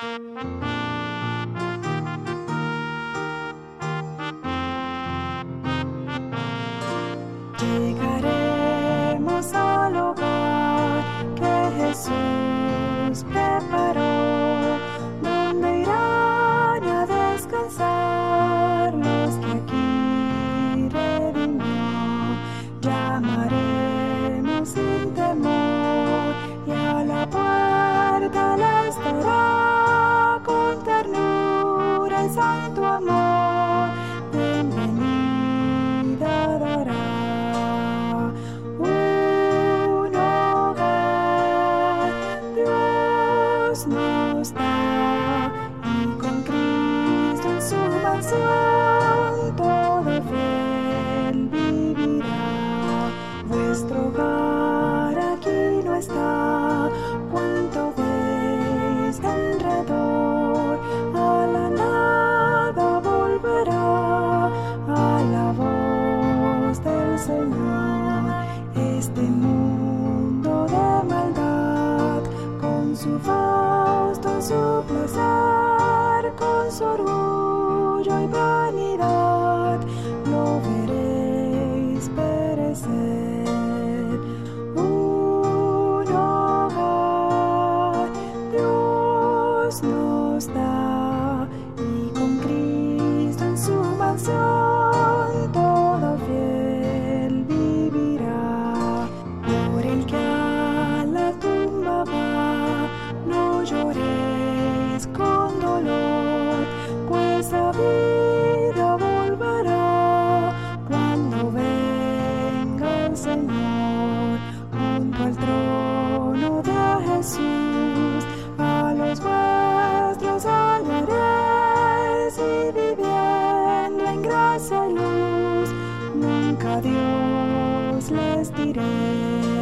Llegaremos al hogar que Jesús preparó, donde irán a descansar los que aquí redimió. Llamaremos sin temor y a la puerta le estará con ternura y santo amor. Bienvenida dará. Nos da, y con Cristo en su mansión todo fiel vivirá. Vuestro hogar aquí no está, cuanto veis alrededor, a la nada volverá, a la voz del Señor. Este mundo de maldad, con su fausto, su placer, con su orgullo y vanidad, lo veréis perecer. Un hogar Dios nos da, y con Cristo en su mansión todo fiel vivirá. Por el que a la tumba va, no lloréis con dolor, pues a vida volverá cuando venga el Señor. Junto al trono de Jesús a los vuestros hallaréis, y viviendo en gracia y luz, nunca Dios les diréis.